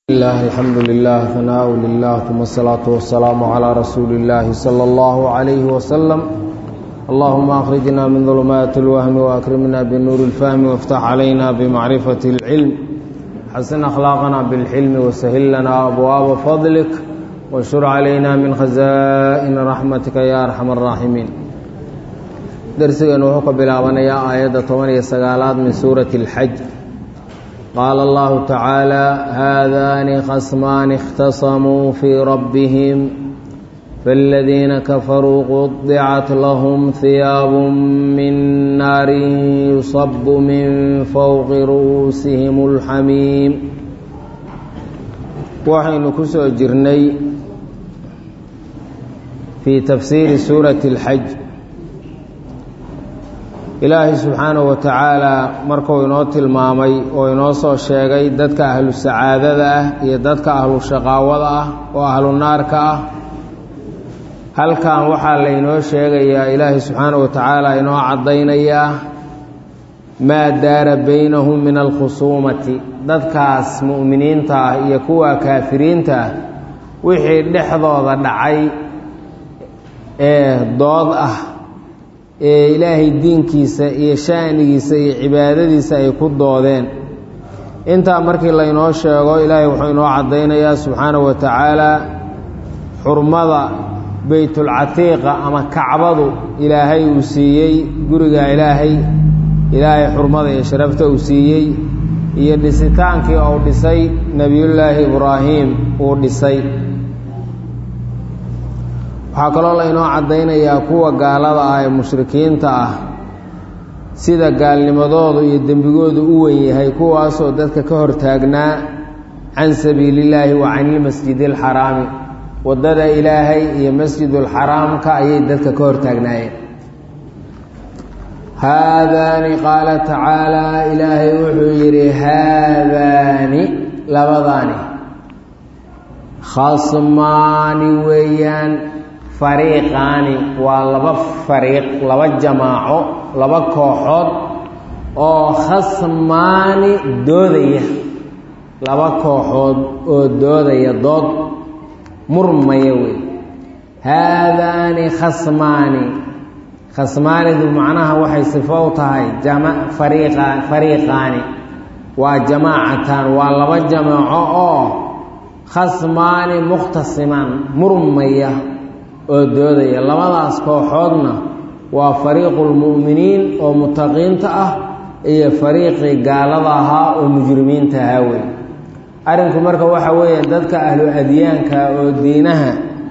الحمد لله ثناء لله ثم الصلاة والسلام على رسول الله صلى الله عليه وسلم. اللهم أخرجنا من ظلمات الوهم وأكرمنا بالنور الفهم وافتح علينا بمعرفة العلم، حسن أخلاقنا بالحلم وسهل لنا أبواب فضلك وانشر علينا من خزائن رحمتك يا أرحم الراحمين. درسنا وحق بلاغنا آية 8 من سورة الحج. قال الله تعالى: هذان خصمان اختصموا في ربهم فالذين كفروا قطعت لهم ثياب من نار يصب من فوق رؤوسهم الحميم. وحين كسو جرني في تفسير سورة الحج. ilaahay subxaanahu wa tacaalaa markuu inoo tilmaamay oo inoo soo sheegay dadka ahlu sacaadada ah iyo dadka ahlu shaqaawada ah oo ahlu naarka ah, halkan waxaa laynoo sheegayaa ilaahay subxaanahu wa tacaalaa inoo caddaynayaa maa daara baynahum min alkhusuumati, dadkaas mu'miniinta ah iyo kuwa kaafiriinta ah wixii dhexdooda dhacay ee dood ah ee ilaahay diinkiisa iyo sha'nigiisa iyo cibaadadiisa ay ku doodeen. intaa markii laynoo sheego ilaahay wuxuu inoo caddaynayaa subxaanahu wa tacaalaa xurmada baytulcatiiqa ama kacbadu ilaahay uu siiyey, guriga ilaahay xurmada iyo sharafta uu siiyey, iyo dhisitaankii uu dhisay nebiyullaahi ibraahim uu dhisay. waxaa kaloo laynoo caddaynayaa kuwa gaalada ah ee mushrikiinta ah sida gaalnimadoodu iyo dembigoodu u wen yahay, kuwaasoo dadka ka hortaagnaa can sabiilillaahi wa canilmasjidi alxaraami, waddada ilaahay iyo masjidulxaraamka ayay dadka ka hortaagnaayeen. haadaani qaala tacaalaa, ilaahay wuxuu yidhi haadaani labadaani khasmaani weeyaan, fariiqaani waa laba fariiq, laba jamaaco, laba kooxood oo khasmaani doodaya, laba kooxood oo doodaya, dood murmaya wey. haadaani khasmaanidu macnaha waxay sifo u tahay fariiqaani waa jamaacatan, waa laba jamaaco oo khasmaani mukhtasimaan murmaya oo doodaya. labadaas kooxoodna waa fariiqulmu'miniin oo mutaqiinta ah iyo fariiqii gaalada ahaa oo mujrimiinta ahaa wey. arrinku marka waxa weeye dadka ahlu adyaanka oo diinaha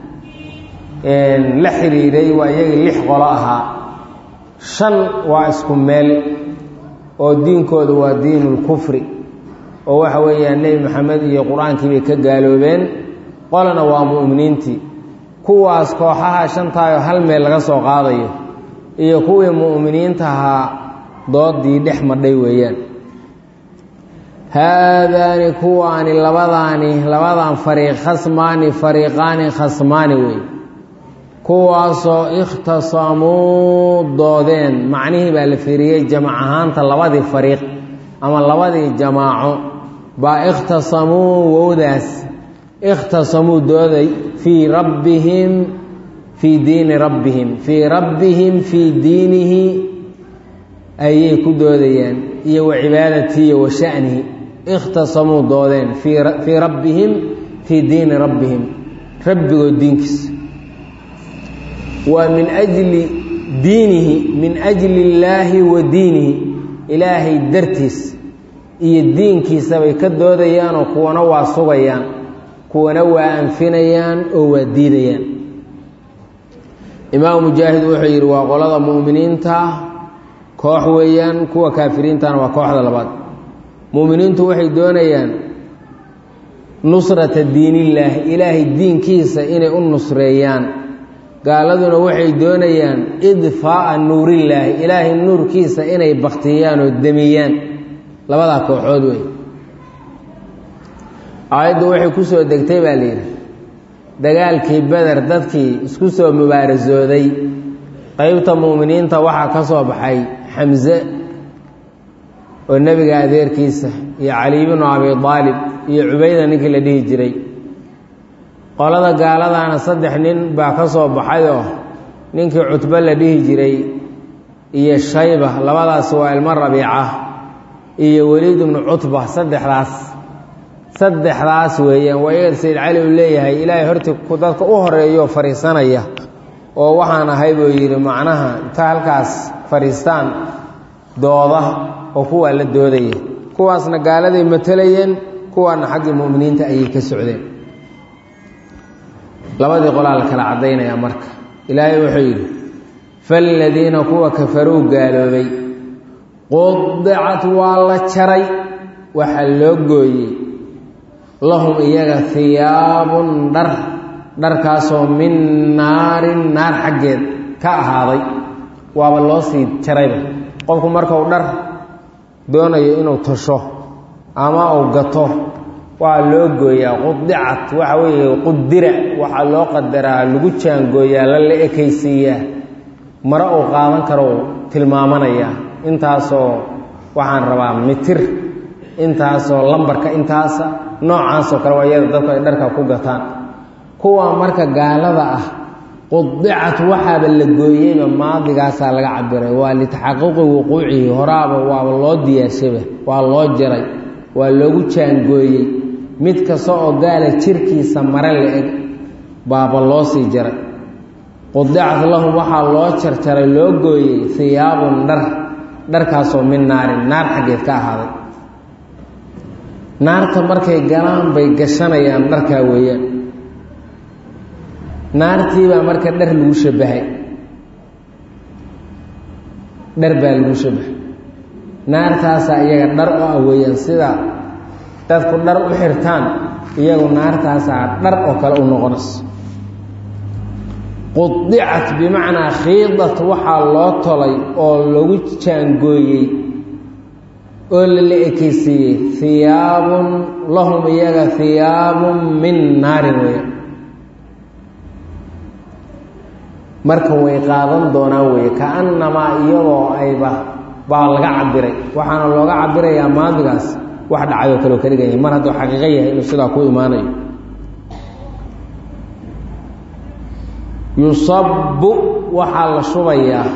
la xidhiidhay waa iyagii 6 qolo ahaa, 5 waa isku meel oo diinkooda waa diinulkufri oo waxa weeyaan nebi maxamed iyo qur-aankii bay ka gaaloobeen, qolana waa mu'miniintii. kuwaas kooxaha 5taayoo hal meel laga soo qaadayo iyo kuwii mu'miniinta ahaa doodii dhex madhay weeyaan. haadaani kuwaani labadan fariiq fariiqaani khasmaani wey, kuwaasoo ikhtasamuu doodeen. macnihii baa la fiiriyey jamac ahaanta labadii fariiq ama labadii jamaaco baa ikhtasamuu wowdaas ikhtasamuu dooday fii rabbihim fii diini rabbihim, fii rabbihim fii diinihi ayay ku doodayaan, iyo wa cibaadatihi iyo wa sha'nihi. ikhtasamuu doodeen fii rabbihim fii diini rabbihim, rabbigood diinkiisa. waa min ajli diinihi, min ajli illaahi wa diinihi, ilaahay dartiis iyo diinkiisa bay ka doodayaanoo kuwana waa sugayaan, kuwana waa anfinayaan oo waa diidayaan. imaamu mujaahid wuxuu yidhi waa qolada mu'miniinta koox weeyaan, kuwa kaafiriintana waa kooxda labaad. mu'miniintu waxay doonayaan nusrata diinillaahi, ilaahay diinkiisa inay u nusreeyaan. gaaladuna waxay doonayaan idfaa'a nuurillaahi, ilaahay nuurkiisa inay baktiyaan oo demiyaan. labadaa kooxood wey. aayaddu waxay ku soo degtay baa layidhi dagaalkii beder dadkii isku soo mubaarasooday, qeybta mu'miniinta waxaa ka soo baxay xamse oo nebiga adeerkiisa iyo cali bnu abi aalib iyo cubayda ninkii la dhihi jiray qolada gaaladaana 3 nin baa ka soo baxayoo ninkii cutba la dhihi jiray iyo shayba labadaas waa ilmo rabiica iyo waliid ibnu cutba saddexdaas weeyaan waa iyaga sayid cali uu leeyahay ilaahay hortii ku dadka u horeeyo fariisanaya oo waxaan ahay buu yidhi macnaha inta halkaas fariistaan dooda oo kuwaa la doodaya kuwaasna gaaladay matalayeen kuwaana xaggii mu'miniinta ayay ka socdeen labadii qolaa la kala caddaynaya marka ilaahay wuxuu yidhi faaladiina kuwa kafaruu gaaloobay qudicat waa la jaray waxaa loo gooyey lahum iyaga hiyaabun dharkaasoo min naarin naar xaggeed ka ahaaday waaba loo sii jarayba qofku markau dhar doonayo inuu tasho ama uu gato waa loo gooyaa qudicat waxa weeye qudira waxaa loo qadaraa lagu jaangooyaa la ekaysiiyaa mare uu qaadan karo tilmaamanaya intaasoo waxaan rabaa mitir intaasoo lambarka intaasa noocaasoo kale waa iyada dadku ay dharka ku gataan kuwa marka gaalada ah qudicat waxaaba la gooyeyba maadigaasaa laga cabiray waa litaxaquqi wuquucihi horaaba waaba loo diyaarsaba waa loo jaray waa loogu jaangooyey mid kasta oo gaala jirkiisa mare la-eg baaba loo sii jaray qudicat lahum waxaa loo jarjaray loo gooyey hiyaabun dharkaasoo min naarin naar xaggeed ka ahaaday naarta markay galaan bay gashanayaan dharkaa weeyaan naartiibaa marka dhar lagu shabahay dhar baa lagu shabahay naartaasaa iyaga dhar oo ah weeyaan sida dadku dhar u xirtaan iyagu naartaasaa dhar oo kale u noqonayso qudicat bimacnaa khiidat waxaa loo tolay oo lagu jaangooyey oo la ekeysiiyey hiyaabun lahum iyaga hiyaabun min naarin weeyaan marka way qaadan doonaan weeye kaannamaa iyadoo ayba baa laga cabiray waxaana looga cabirayaa maadigaas wax dhacayoo kaleo ka dhiganya mar hadduu xaqiiqo yahay inuu sidaa ku imaanayo yusabu waxaa la shubayaa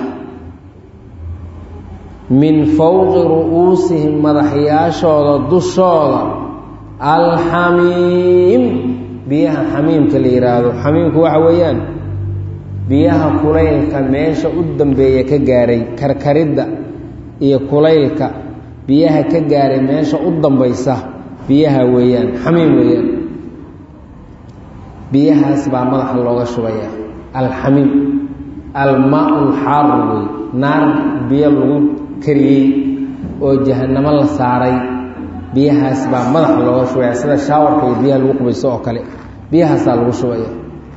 min fowqi ru'uusihim madaxyaashooda dushooda alxamiim biyaha xamiimka la yidhaahdo xamiimku waxa weeyaan biyaha kulaylka meesha u dambeeya ka gaaray karkaridda iyo kulaylka biyaha ka gaaray meesha u dambaysa biyaha weeyaan xamiim weeyaan biyahaas baa madaxa looga shubayaa alxamiim almaa lxaaru wey naar biyo lagu kariyey oo jahannamo la saaray biyahaas baa madaxa looga shubaya sida shaawarka iyo biyaha lagu qubayso oo kale biyahaasaa lagu shubaya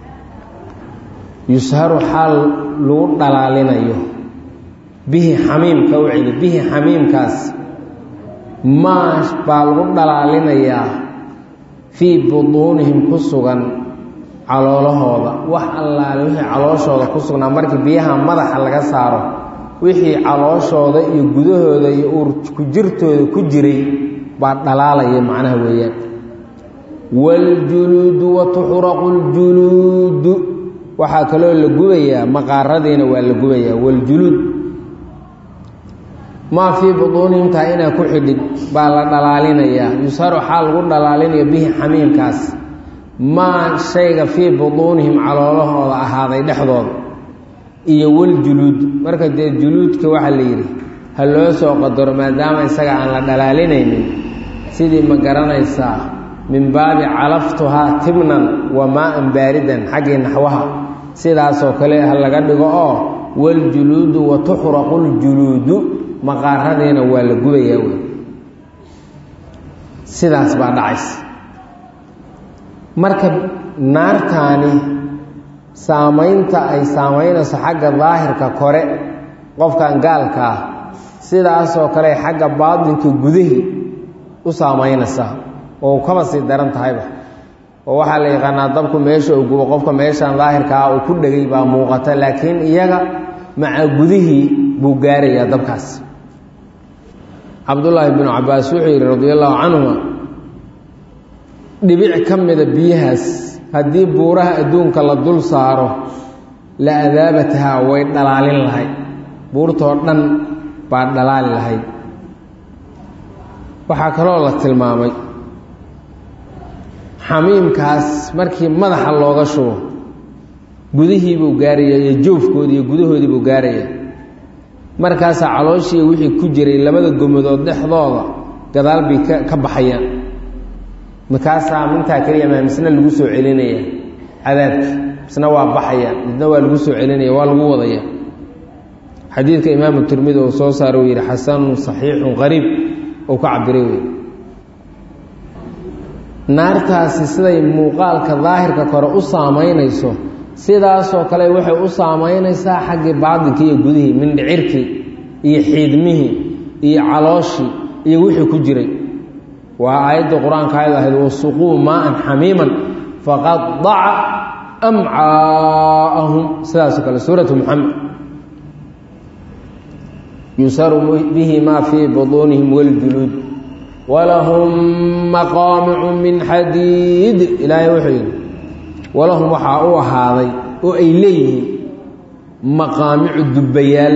yusharu xaal lagu dhalaalinayo bihi xamiimka u celi bihi xamiimkaas maa baa lagu dhalaalinayaa fii buduunihim ku sugan caloolahooda wax allaale wixii calooshooda ku sugnaa markii biyaha madaxa laga saaro wixii calooshooda iyo gudahooda iyo ku jirtooda ku jiray baa dhalaalaya macnaha weeyaan waljuluudu watuxraqu ljuluudu waxaa kaloo la gubayaa maqaaradiina waa la gubayaa waljuluud maa fii buduunihim taa inaa ku xidhid baa la dhalaalinayaa yusharu xaal lagu dhalaalinayo bihi xamiimkaas maa shayga fii buduunihim caloolahooda ahaaday dhexdooda iyo waljuluud marka dee juluudka waxaa la yidhi ha loo soo qadaro maadaama isaga aan la dhalaalinaynin sidii ma garanaysaa min baabi calaftuhaa tibnan wa maa-an baaridan xaggii naxwaha sidaasoo kale ha laga dhigo oo waljuluudu watuxraqu ljuluudu maqaaradiina waa la gubayaa wey sidaas baa dhacaysa marka naartaani saamaynta ay saamaynayso xagga daahirka kore qofkan gaalka ah sidaasoo kale xagga baatinka gudihii u saamaynaysaa oo kaba sii daran tahayba oo waxaa la yaqaanaa dabku meesha uu gubo qofka meeshan daahirka ah uu ku dhegay baa muuqata laakiin iyaga maca gudihii buu gaarayaa dabkaas cabdullaahi binu cabbaas wuxuu yidhi radia allahu canhuma dhibic ka mida biyahaas haddii buuraha adduunka la dul saaro la adaabatahaa way dhalaalin lahayd buurtoo dhan baa dhalaali lahayd waxaa kaloo la tilmaamay xamiimkaas markii madaxa looga shubo gudihiibuu gaaraya iyo joofkoodii iyo gudahoodiibuu gaaraya markaasaa calooshii wixii ku jiray labada gomadood dhexdooda gadaal bay ka baxayaan markaasaa mintaa keliya maa misna lagu soo celinaya cadaabkii misna waa baxayaan midna waa lagu soo celinaya waa lagu wadaya xadiidka imaamu tirmidi uu soo saaro uu yidhi xasanun saxiixun qariib uu ka cabiray wey naartaasi siday muuqaalka daahirka kore u saamaynayso sidaasoo kale waxay u saamaynaysaa xaggii baadinkii iyo gudihii mindhicirkii iyo xiidmihii iyo calooshii iyo wixii ku jiray waa aayadda qur-aanka ayad ahayd wasuquu maaan xamiiman faqadaca amcaa'ahum sidaasoo kale suuratu muxamed yusaru bihi maa fii buduunihim waljuluud walahum maqaamicu min xadiid ilaahay wuxuu yidhi walahum waxaa u ahaaday oo ay leeyihiin maqaamicu dubbayaal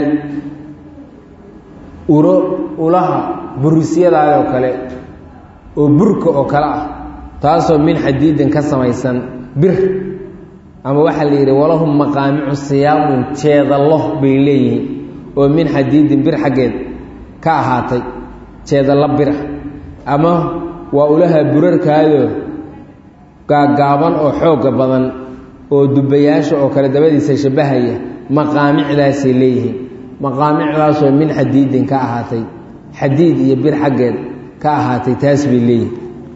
ulaha burisyadaadoo kale oo burka oo kale ah taasoo min xadiidin ka samaysan bir ama waxaa la yidhi walahum maqaamicu siyaabun jeedallo bay leeyihiin oo min xadiidin bir xaggeed ka ahaatay jeedallo birah ama waa ulaha burarkaadoo gaagaaban oo xoogga badan oo dubbayaasha oo kale dabadiisa shabbahaya maqaamicdaasay leeyihiin maqaamicdaasoo min xadiidin ka ahaatay xadiid iyo bir xaggeed ka ahaatay taas bay leeyihiin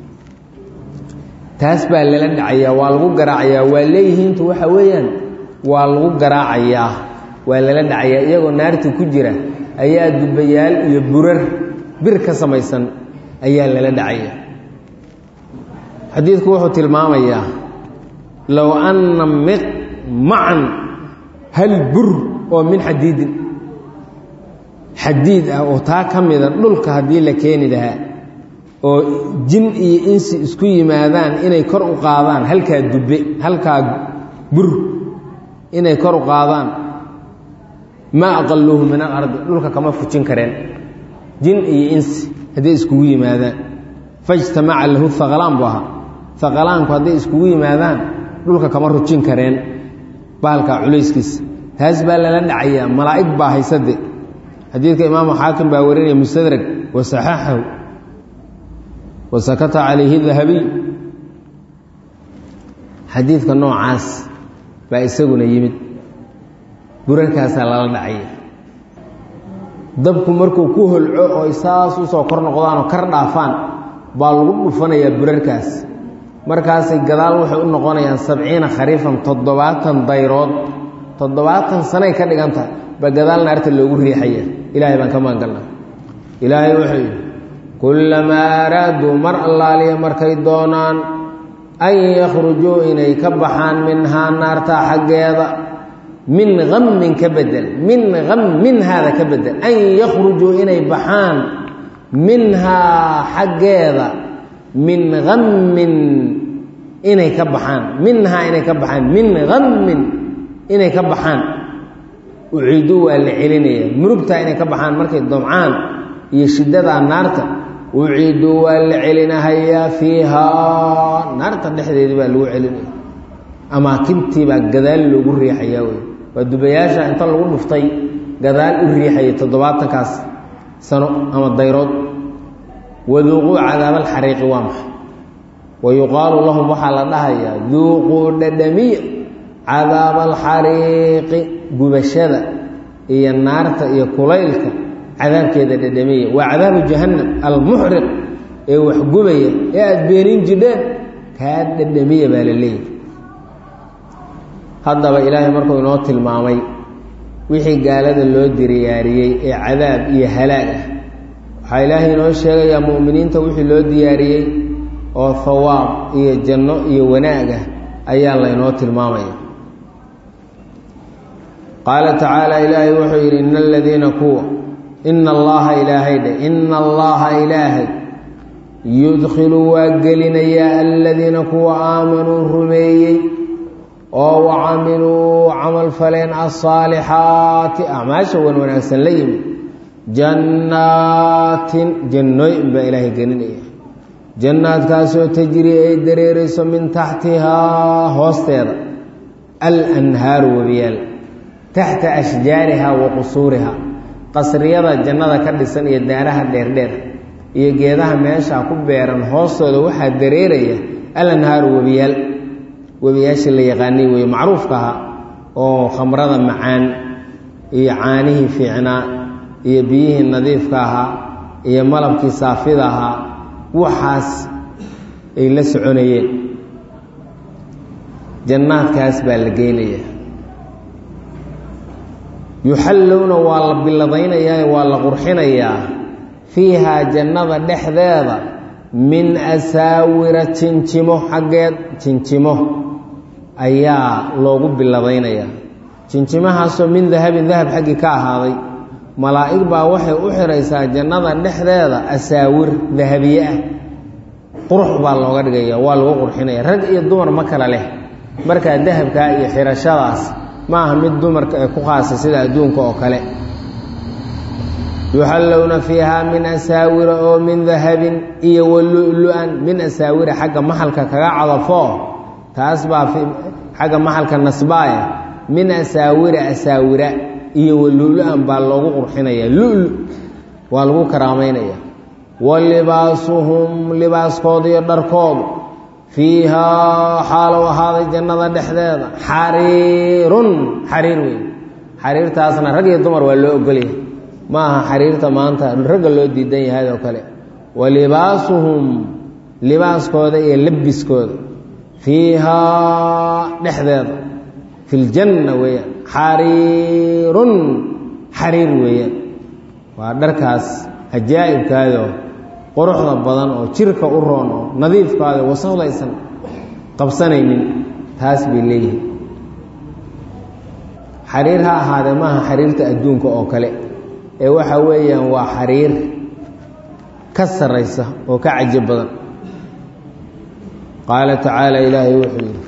taas baa lala dhacayaa waa lagu garaacayaa waa leeyihiintu waxa weeyaan waa lagu garaacayaa waa lala dhacayaa iyagoo naarta ku jira ayaa dubbayaal iyo burar bir ka samaysan ayaa lala dhacaya xadiidku wuxuu tilmaamayaa low anna macan hal bur oo min xadiidin xadiid ah oo taa ka mida dhulka haddii la keeni lahaa oo jin iyo insi isku yimaadaan inay kor u qaadaan halkaa dubbe halkaa bur inay kor u qaadaan maa aqalluuhu min alardi dhulka kama fujin kareen jin iyo insi hadday iskugu yimaadaan fajtamaca lahu haqalaan buu ahaa haqalaanku hadday iskugu yimaadaan dhulka kama rujin kareen bahalkaa culayskiisa taas baa lala dhacayaa malaa'ig baa haysade xadiidka imaamu xaakim baa warinaya mustadrag wasaxaxahu wasakata calayhi dahabiy xadiidka noocaas baa isaguna yimid burarkaasaa lala dhacaya dabku markuu ku holco oo isaas usoo kor noqdaanoo kar dhaafaan baa lagu dhufanayaa burarkaas markaasay gadaal waxay u noqonayaan 70 khariifan 70 dayrood 70 sanay ka dhiganta ba gadaal naarta loogu riixaya ilaahay baan ka maangalnaa ilaahay wuxuu yidhi kullamaa araaduu mar allaaliya markay doonaan an yakhrujuu inay ka baxaan minhaa naarta xaggeeda min hammin ka bedel min hammin haada ka bedel an yakhrujuu inay baxaan minhaa xaggeeda min hammin inay ka baxaan minhaa inay ka baxaan min hammin inay ka baxaan uciiduu waa la celinaya murugtaa inay ka baxaan markay domcaan iyo shiddadaa naarta uciiduu waa la celinahayaa fiihaa naarta dhexdeedii baa lagu celinaya amaakintii baa gadaal loogu riixayaa wey waa dubayaasha inta lagu dhuftay gadaal u riixaya 70kaas sano ama dayrood waduuquu cadaab alxariiqi waa maxay wayuqaalu lahum waxaa la dhahayaa duuquu dhadhamiya cadaab alxariiqi gubashada iyo naarta iyo kulaylka cadaabkeeda dhadhamiya waa cadaabu jahannam almuxriq ee wax gubaya ee aada beenin jidheen kaa dhadhamiya baa la leeyahy haddaba ilaahay markuu inoo tilmaamay wixii gaalada loo diyaariyey ee cadaab iyo halaag ah waxaa ilaahay inoo sheegayaa mu'miniinta wixii loo diyaariyey oo hawaab iyo janno iyo wanaag ah ayaa laynoo tilmaamaya qaala tacaala ilaahay wuxuu yidhi ina aladiina kuwa ina allaha ilaahay dhe ina allaha ilaahay yudkhilu waa gelinaya aladiina kuwa aamanuu rumeeyey oo wacamiluu camal faleen asaalixaati acmaasha wan wanaagsan la yimid jannaatin jannooyin baa ilaahay gelinaya jannaadkaasoo tajri ay dareerayso min taxtihaa hoosteeda alanhaaru webiyaal taxta ashjaariha wa qusuuriha qasriyada jannada ka dhisan iyo daaraha dheerdheer iyo geedaha meesha ku beeran hoostooda waxaa dareeraya alanhaaru webiyaal webiyaashii la yaqaanay weeye macruufka ahaa oo khamrada macaan iyo caanihii fiicnaa iyo biyihii nadiifka ahaa iyo malabkii saafida ahaa waxaas ay la soconayeen jannaadkaas baa la geynaya yuxallowna waa la billadaynayaa waa la qurxinayaa fiihaa jannada dhexdeeda min asaawira jinjimo xaggeed jinjimo ayaa loogu billadaynayaa jinjimahaasoo min dahabin dahab xaggii ka ahaaday malaa'ig baa waxay u xiraysaa jannada dhexdeeda asaawir dahabiye ah qurux baa looga dhigaya waa lagu qurxinaya rag iyo dumar ma kala leh markaa dahabkaa iyo xirashadaas ma aha mid dumarka ay ku khaasa sida adduunka oo kale yuxallowna fiihaa min asaawira oo min dahabin iyo walulu-an min asaawira xagga maxalka kaga cadafo taas baa xagga maxalka nasbaaya min asaawira asaawira iyo walulu-an baa loogu qurxinaya lulu waa lagu karaameynaya wa libaasuhum libaaskooda iyo dharkoodu fiihaa xaalow ahaaday jannada dhexdeeda xariirun xariir weyn xariirtaasna rag iyo dumar waa loo ogolyahay ma aha xariirta maanta ragga loo diidan yahay oo kale wa libaasuhum libaaskooda iyo labiskooda fiihaa dhexdeeda fi ljanna weeyaan xariirun xariir weeyaan waa dharkaas ajaa'ibkaadoo quruxda badan oo jirka u roon oo nadiifkaada wasaqdaysan qabsanaynin taas bay leeyihiin xariir ha ahaadee maaha xariirta adduunka oo kale ee waxa weeyaan waa xariir ka sarraysa oo ka caji badan qaala tacaala ilaahay wuxuu yidhi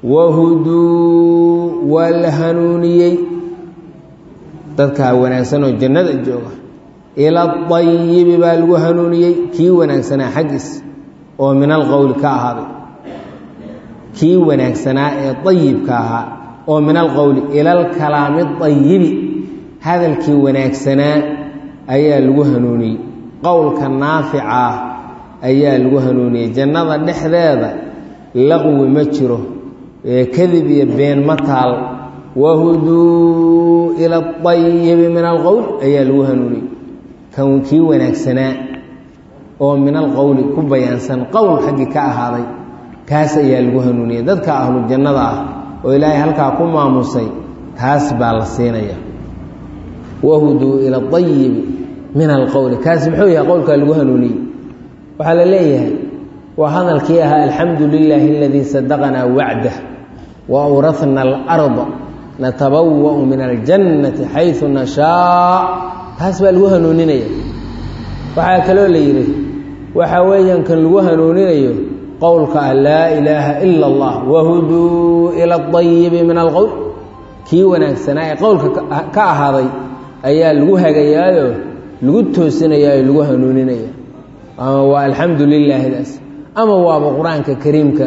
wahuduu waa la hanuuniyey dadkaa wanaagsan oo jannada jooga ila adayibi baa lagu hanuuniyey kii wanaagsanaa xaggiis oo min alqowli ka ahaaday kii wanaagsanaa ee dayibka ahaa oo min alqowli ila alkalaami dayibi hadalkii wanaagsanaa ayaa lagu hanuuniyey qowlka naafica ah ayaa lagu hanuuniyey jannada dhexdeeda laqwi ma jiro kadib iyo been ma taal wahuduu ila adayibi min alqowl ayaa lagu hanuuniyey kan kii wanaagsanaa oo min alqowli ku bayaansan qowl xaggii ka ahaaday kaas ayaa lagu hanuuniyey dadka ahlu jannada ah oo ilaahay halkaa ku maamusay kaas baa la siinaya wahuduu ila adayibi min alqowli kaas muxuu yahay qowlkaa lagu hanuuniyey waxaa la leeyahay waa hadalkii ahaa alxamdu lilaahi aladii sadaqanaa wacdah wa awrahna alarda natabawa'u min aljannati xaysu nashaa taas baa lagu hanuuninaya waxaa kaloo la yidhi waxaa weeyaan kan lagu hanuuninayo qowlka ah laa ilaaha ila allah wahuduu ila adayibi min alqowl kii wanaagsanaa ee qowlka ka ahaaday ayaa lagu hagayaayoo lagu toosinayaayo lagu hanuuninaya ama waa alxamdu lilaahidaas ama waaba qur-aanka kariimka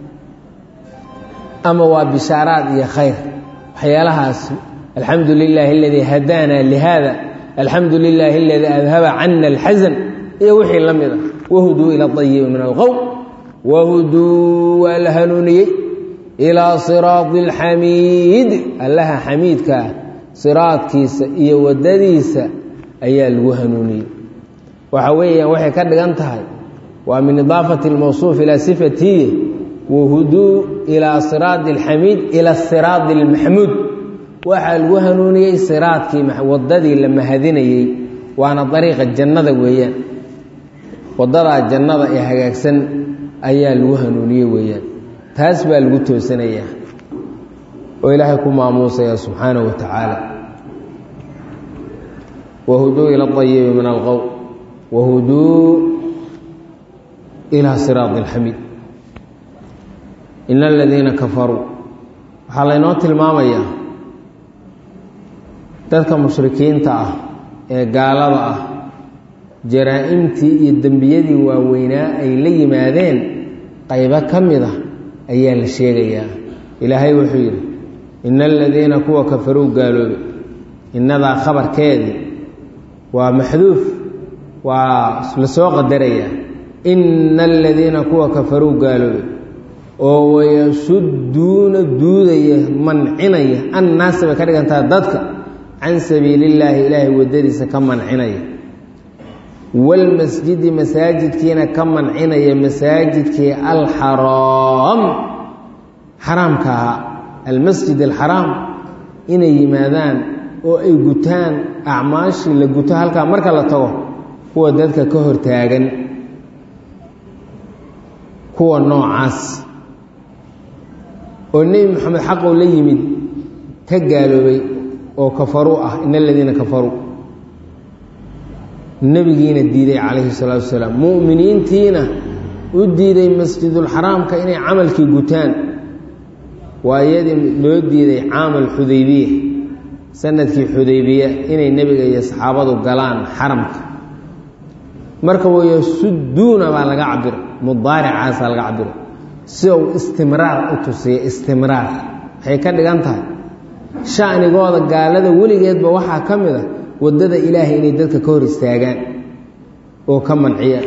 ama waa bishaaraad iyo khayr waxyaalahaas alxamdu lilaahi aladii hadaana lihada alxamdu lilaahi aladii adhaba cana alxasan iyo wixii la mid a wahuduu ila ayibi min alqowl wahuduu waa la hanuuniyey ilaa siraadi alxamiid allaha xamiidkaa siraadkiisa iyo waddadiisa ayaa lagu hanuuniyey waxa weeyaan waxay ka dhigan tahay waa min idaafati اlmawsuuf ilaa sifatihi wahuduu ilaa siraadi alxamiid ila siraadi اlmaxmuud waxaa lagu hanuuniyey siraadkii waddadii la mahadinayey waana dariiqa jannada weeyaan waddadaa jannada ee hagaagsan ayaa lagu hanuuniyey weeyaan taas baa lagu toosanayaa oo ilaahay ku maamuusaya subxaanaه wa tacaala wahuduu ila ayibi min alqowl wahuduu ilaa siraadi alxamiid. ina aladiina kafaruu waxaa laynoo tilmaamayaa dadka mushrikiinta ah ee gaalada ah jaraa-imtii iyo dembiyadii waaweynaa ay la yimaadeen qaybo ka mid ah ayaa la sheegayaa. ilaahay wuxuu yidhi ina aladiina kuwa kafaruu gaaloobay, innadaa khabarkeedii waa maxduuf, waa la soo qadarayaa. ina aladiina kuwa kafaruu gaaloobay oo wayasudduuna duudaya mancinaya annaasa bay ka dhigantaha dadka can sabiilillaahi ilaahay waddadiisa ka mancinaya, walmasjidi masaajidkiina ka mancinaya, masaajidkii alxaraam xaraamka ahaa, almasjid alxaraam inay yimaadaan oo ay gutaan acmaashii la guto halkaa marka la tago kuwa dadka ka hortaagan, kuwa noocaas oo nebi moxamed xaqou la yimid ka gaaloobay oo kafaruu ah. ina aladiina kafaruu nebigiina diiday calayhi salaatu wasalaam, mu'miniintiina u diiday masjidulxaraamka inay camalkii gutaan. waa iyadii loo diiday caamal xudaybiya, sanadkii xudaybiya inay nebiga iyo saxaabadu galaan xaramka. marka wayasudduuna baa laga cabiro, mudaaricaasaa laga cabiro si uu istimraar u tusiya. istimraar waxay ka dhigan tahay sha'nigooda gaalada weligeedba waxaa ka mid a waddada ilaahay inay dadka ka hor istaagaan oo ka manciyaan.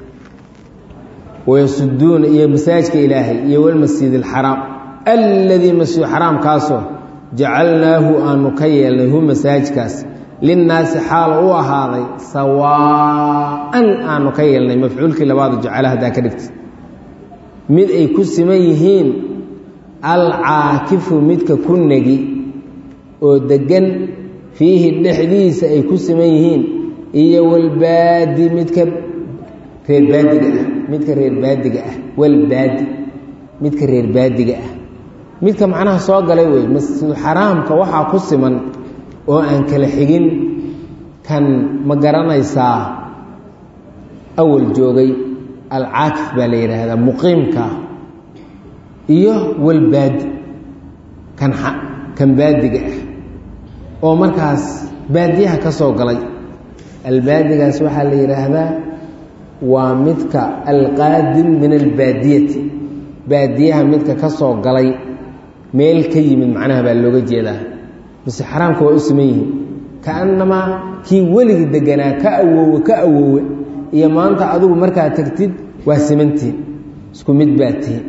wayasudduuna iyo masaajidka ilaahay iyo walmasjid alxaraam alladii masjid xaraamkaasoo jacalnaahu aanu ka yeelnay hu masaajidkaas linnaasi xaal u ahaaday sawaa'an aanu ka yeelnay. mafcuulkii labaadu jacala haddaa ka dhigtay mid ay ku siman yihiin alcaakifu midka ku negi oo deggan fiihi dhexdiisa ay ku siman yihiin, iyo walbaadi midka reerbaadiga ah, midka reerbaadiga ah, walbaadi midka reerbaadiga ah, midka macnaha soo galay wey. masjidulxaraamka waxaa ku siman oo aan kala xigin kan ma garanaysaa awal joogay alcaakif baa la yidhaahdaa, muqiimka iyo walbaadi kan baadiga ah oo markaas baadiyaha ka soo galay. albaadigaas waxaa la yidhaahdaa waa midka alqaadim min albaadiyati, baadiyaha midka ka soo galay meel ka yimid macnaha baa looga jeedaa. base xaraamka waa u siman yihiin kaannamaa kii weligii deganaa ka awoowe iyo maanta adigu markaa tagtid waa simantihin, isku mid baa tihin.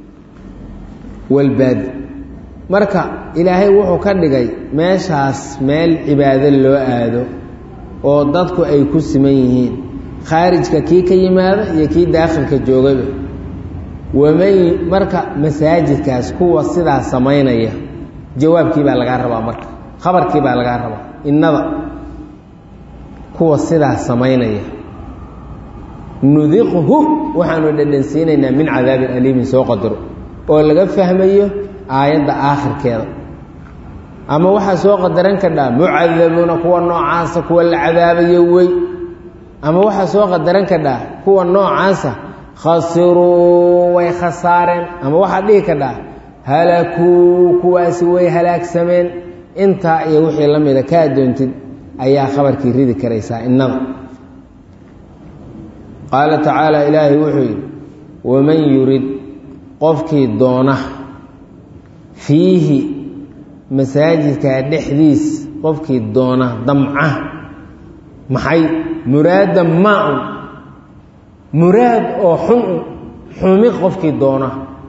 walbaadi marka ilaahay wuxuu ka dhigay meeshaas meel cibaado loo aado oo dadku ay ku siman yihiin, khaarijka kii ka yimaada iyo kii daakhilka joogaba. marka masaajidkaas kuwa sidaa samaynaya jawaabkii baa lagaa rabaa, marka khabarkii baa lagaa rabaa. innada kuwa sidaa samaynaya nudiqhu waxaanu dhadhansiinaynaa min cadaabin aliimin soo qadaro oo laga fahmayo aayadda aakhirkeeda. ama waxaa soo qadaran kadhaa mucadabuuna kuwa noocaasa kuwa la cadaabayo wey. ama waxaa soo qadaran kadhaa kuwa noocaasa khasiruu way khasaareen. ama waxaa dhihi kadhaa halakuu kuwaasi way halaagsameen. intaa iyo wixii la mida kaa doontid ayaa khabarkii ridi karaysaa innada. qaala tacaala ilaahay wuxuu yidhi waman yurid qofkii doona fiihi masaajidkaa dhexdiis qofkii doona damca maxay muraada maa-un muraad oo xumi qofkii doona.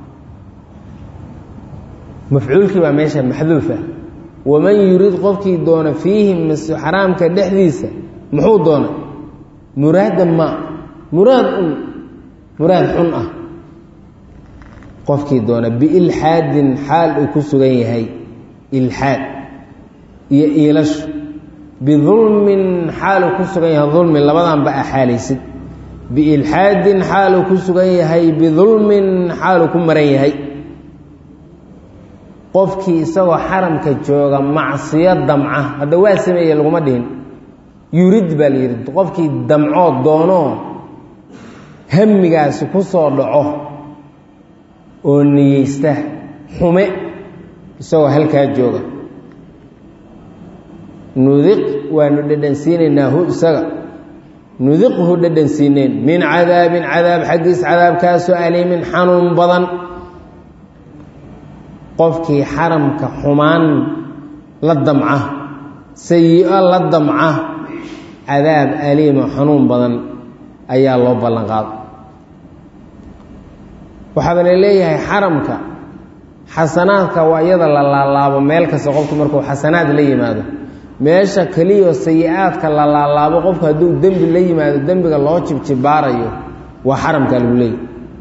mafcuulkii baa meesha maxduufa. waman yurid qofkii doona fiihi masjid xaraamka dhexdiisa muxuu doona muraada maa muraad xun ah qofkii doona biilxaadin xaal uu ku sugan yahay ilxaad iyo iilasho, bidulmin xaal uu ku sugan yahay dulmi, labadanba axaalaysid. biilxaadin xaal uu ku sugan yahay, bidulmin xaal uu ku maran yahay. qofkii isagoo xaramka jooga macsiyo damca, hadda waa sameeye laguma dhihin, yurid baa la yidhi. qofkii damcoo doonoo hamigaasi ku soo dhaco oo niyeysta xume isagoo halkaa jooga nudiq waanu dhadhansiinaynaa hu isaga nudiqhu dhadhansiineen min cadaabin cadaab xaggiis cadaabkaasoo aliimin xanuun badan qofkii xaramka xumaan la damca sayi-o la damca cadaab aliimo xanuun badan ayaa loo ballan qaado waxaaba la leeyahay xaramka xasanaadka waa iyada la laalaabo meel kasta qofku markuu xasanaad la yimaado meesha keliyo sayi-aadka la laalaabo qofku hadduu dembi la yimaado dembiga loo jibjibaarayo waa xaramka lagu leeyahy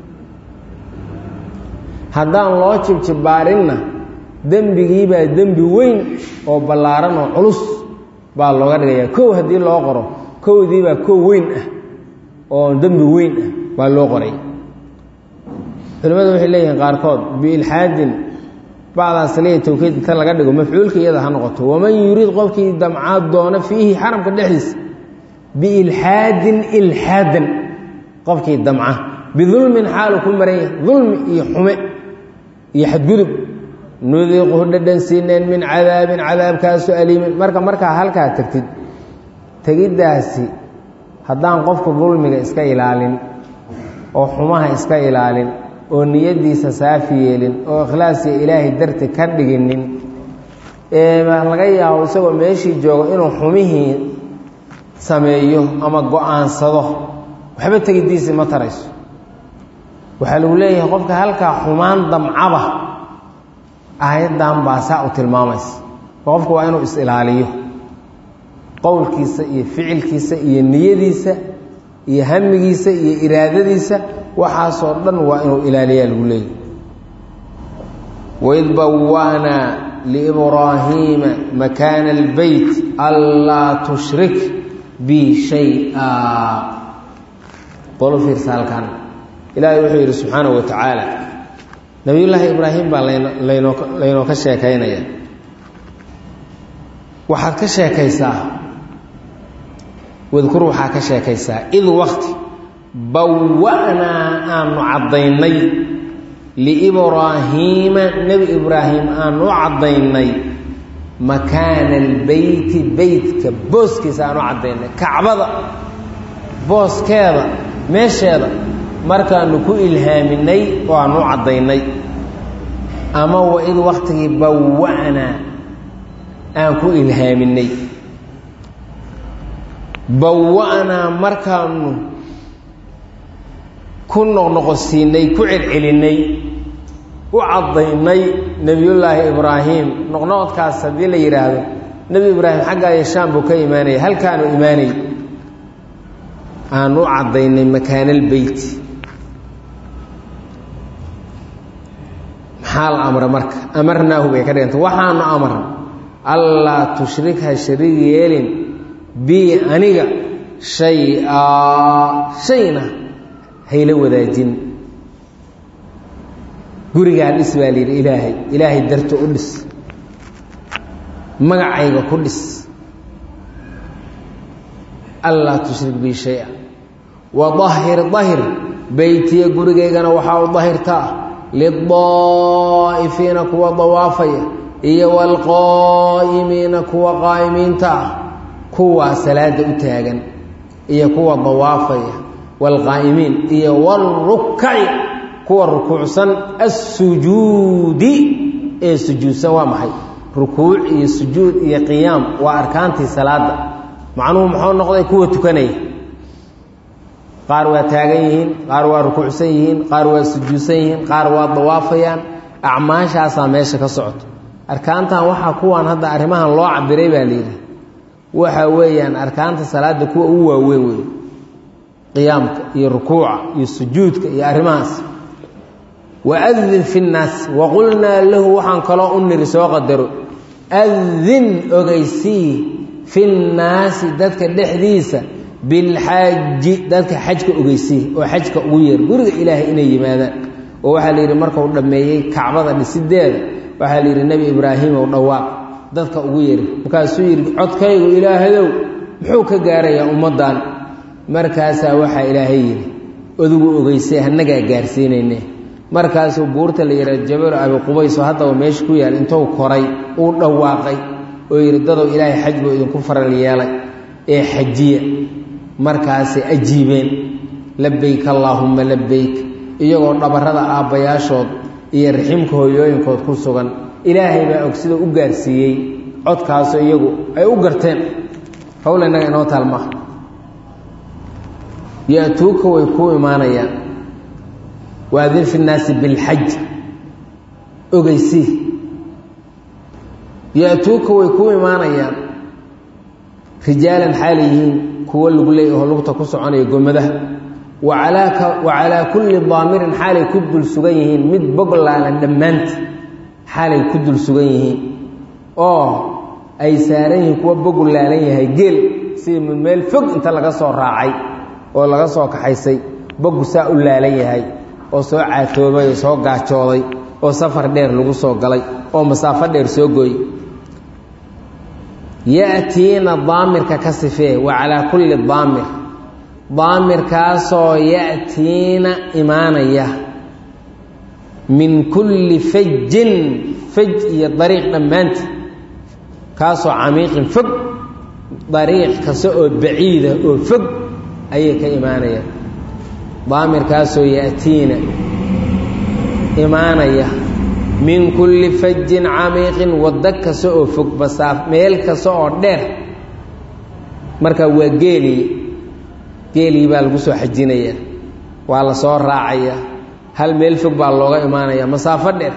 haddaan loo jibjibaarinna dembigiibaa dembi weyn oo ballaaran oo culus baa looga dhigayaa kow haddii loo qoro kowdiibaa kow weyn ah oo dembi weyn ah baa loo qoray culimmadu waxay leeyihiin qaarkood biilxaadin bacdaas leeya tawkiid inta laga dhigo mafcuulka iyada ha noqoto waman yuriid qofkii damcaad doona fiihi xaramka dhexdiisa biilxaadin ilxaadan qofkii damca bidulmin xaalu ku maran yahay dulmi iyo xume iyo xadgudub nudiiquhu dhadhansiineen min cadaabin cadaabkaasu aliimin markaa halkaa tagtid tegiddaasi haddaan qofku dulmiga iska ilaalin oo xumaha iska ilaalin oo niyaddiisa saafi yeelin oo ikhlaasiya ilaahay darti ka dhiginin laga yaabo isagoo meeshii joogo inuu xumihii sameeyo ama go-aansado waxba tegiddiisii ma tarayso waxaa lagu leeyahay qofka halkaa xumaan damcaba aayaddan baa saa u tilmaamaysa qofku waa inuu is-ilaaliyo qowlkiisa iyo ficilkiisa iyo niyadiisa iyo hamigiisa iyo iraadadiisa waxaasoo dhan waa inuu ilaaliyaa lagu leeyahy waid bawa'naa liibraahiima makaana albeyt anlaa tushrik bi shay-a qolu fiirsa halkan ilaahay wuxuu yidhi subxaanahu wa tacaala nabiyullaahi ibraahim baa laynoo ka sheekaynaya waxaad ka sheekaysaa wadkur waxaa ka sheekaysaa id waqti bawa'naa aanu caddaynay liibraahiima nebi ibraahim aanu u caddaynay makaana albeyti beytka booskiisa aanu u caddaynay kacbada booskeeda meesheeda markaanu ku ilhaaminay oo aanu u caddaynay ama waid waktigii bawa'naa aan ku ilhaaminay bawa'naa markaanu ku noqnoqosiinay ku celcelinay u caddaynay nebiyullaahi ibraahim noqnoqodkaas haddii la yidhaahdo nebi ibraahim xaggaa yeshaan buu ka imaanaya halkaanu imaanay aanu u caddaynay makaanalbeyt maxaa la amra marka amarnaahu bay ka dhiganta waxaanu amran allaa tushrik ha shariig yeelin bii aniga shay-a shayna hayla wadaajin gurigaa dhis baa la yidhi ilaahay darto u dhis magacayga ku dhis allaa tushrik bii shay-a wadahir dahir beytiya gurigaygana waxaa u dahirtaa lidaa'ifiina kuwa dawaafaya iyo waalqaa'imiina kuwa qaa'imiinta ah kuwaa salaada u taagan iyo kuwa dawaafaya waalqaa'imiin iyo waalrukaci kuwa rukuucsan assujuudi ee sujuudsan waa maxay rukuuc iyo sujuud iyo qiyaam waa arkaantii salaada macnuhu muxuu noqday kuwa tukanaya qaar waa taagan yihiin qaar waa rukuucsan yihiin qaar waa sujuudsan yihiin qaar waa dawaafayaan acmaashaasaa meesha ka socoto arkaantan waxaa kuwaan hadda arrimahan loo cabiray baa layidhi waxa weeyaan arkaanta salaada kuwa ugu waaweyn wey qiyaamka iyo rukuuca iyo sujuudka iyo arrimahaas waadin fi nnaas waqulnaa lahu waxaan kaloo u niri soo qadaro adin ogeysii fi nnaasi dadka dhexdiisa bilxaaji dadka xajka ogeysii oo xajka ugu yeer guriga ilaahay inay yimaadaan oo waxaa la yidhi markuu dhammeeyey kacbada dhisideeda waxaa la yidhi nebi ibraahim ow dhawaaq dadka ugu yeeri markaasuu yidhi codkaygu ilaahayow muxuu ka gaarayaa ummaddan markaasaa waxaa ilaahay yidhi odugu ogeysay hanaga gaarsiinayne markaasuu buurta la yiraahdo Jabal Abi Qubays hadda oo meesha ku yaal intuu koray uu dhawaaqay oo yiraahdo Ilaahay xaj buu idinku faral yeelay ee xajiya markaas ajiibeen labbayk allahumma labbayk iyagoo dhabarada aabayaashood iyo raximka hooyooyinkood ku sugan Ilaahay baa og sida u gaarsiiyay codkaas iyagu ay u garteen hawlana inoo talma yaatuuka way ku imaanayaan waadin fi naas bil hajj ogeysi yaatuuka way ku imaanayaan rijaalan xaaliyiin kuwa lagu leeyahay oo lugta ku soconaya gomadaha وعلى كل ضامر حالي كدل سغيهين مد بغلالا دمانت حالي كدل سغيهين اي سارين كو بغلالا yahay geel si meel fog inta laga soo raacay oo laga soo kaxaysay bagu saa u laalan yahay oo soo caatoobay oo soo gaajooday oo safar dheer lagu soo galay oo masaafo dheer soo gooy yaatina daamirka kasifee وعلى كل ضامر ضامر كاسو يأتينا إيمانيا من كل فج يا طريق دمانت كاسو عميق فج طريق كاسو بعيدة وفج أي كإيمانيا ضامر كاسو يأتينا إيمانيا من كل فج عميق ودك كاسو فج بساف ميل كاسو دير مركا وجيلي geeli baa lagu soo xajinaya waa la soo raacaya hal meel fog baa looga imaanaya masaafo dheer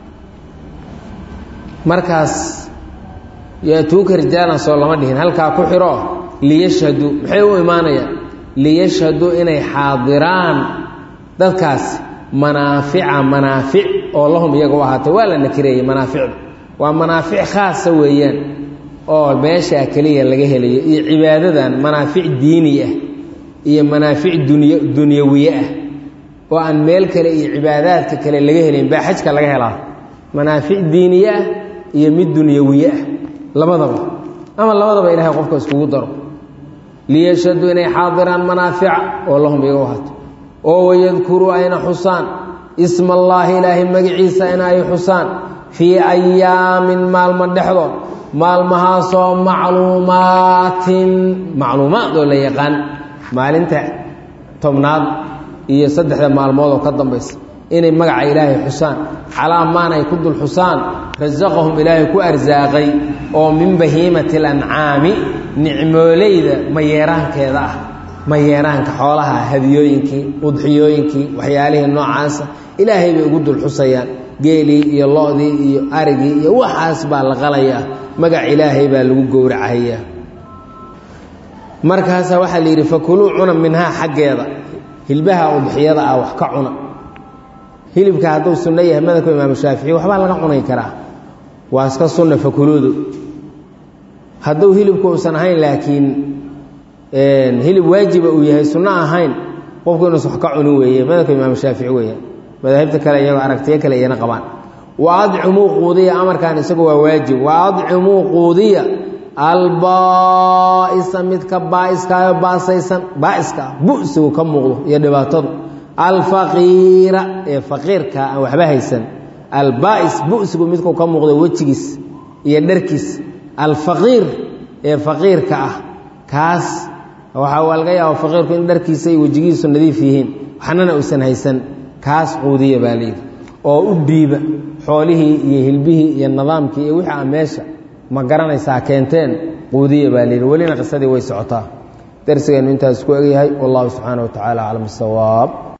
markaas yaatuuka rijaalan soo lama dhihin halkaa ku xiro liyashhadu maxay u imaanayaan liyashhadu inay xaadiraan dadkaas manaafic oo lahum iyaga u ahaatay waa la nakireeyey manaafic waa manaafic khaasa weeyaan oo meesha kaliya laga helayo iyo cibaadadan manaafic diini ah iyo manaafic dunyawiye ah oo aan meel kale iyo cibaadaadka kale laga helin baa xajka laga helaa manaafic diiniye ah iyo mid dunyawiye ah labadaba Ilaahay qofka iskugu daro liyashhadu inay xaadiraan manaafic oo lahum iyaga wahato oo wayadkuru ayna xusaan isma Allah ilaahi magaciisa inay xusaan fi ayaamin maalma dhexdood maalmahaasoo macluumaad oo la yaqaan maalinta tobnaad iyo saddexda maalmood oo ka dambaysa inay magaca Ilaahay xusaan calaamaan ay ku dul xusaan razaqahum Ilaahay ku arsaaqay oo min bahiimatil an'aami nicmoolayda mayeeraankeeda ah mayeeraanka xoolaha hadiyooyinkii udxiyooyinkii waxyaalihii noocaas Ilaahay bay ugu dul xusayaan geeli iyo lo'dii iyo arigii iyo waxaas baa la qalaya magaca Ilaahay baa lagu gowracayaa markaas waxa la yiri fakulu cuna minha xageeda hilbaha udxiyada ah wax ka cuna hilibka haduu sunna yahay madaka Imaam Shaafici waxba laga cunay karaa waa iska sunna fakuluudu haduu hilibku uusan ahayn laakiin hilib waajib uu yahay sunna ahayn qofku inuu wax ka cuno weeye madaka Imaam Shaafici weeye madhabta kale iyaga aragtiyo kale iyana qabaan waad'umu qudiya amarkan isagu waa waajib waad'umu qudiya albaa'isa midka baa'iska baasaysan baa'iska bu'sigu ka muuqdo iyo dhibaatadu alfaqiira ee faqiirka aan waxba haysan albaa'is bu'sigu midku ka muuqdo wajigiis iyo dharkiis alfaqiir ee faqiirka ah kaas waxa uu laga yaabaa faqiirku in dharkiisa iyo wajigiisu nadiif yihiin waxna uusan haysan kaas quudiya baaliid oo u dhiiba xoolihii iyo hilbihii iyo nidaamkii iyo wixii aan meesha ma garanaysaa keenteen quudiya baaliid walina qisadii way socotaa darsigeenu intaas ku egyahay wallahu subhanahu wa ta'ala a'lam as-sawab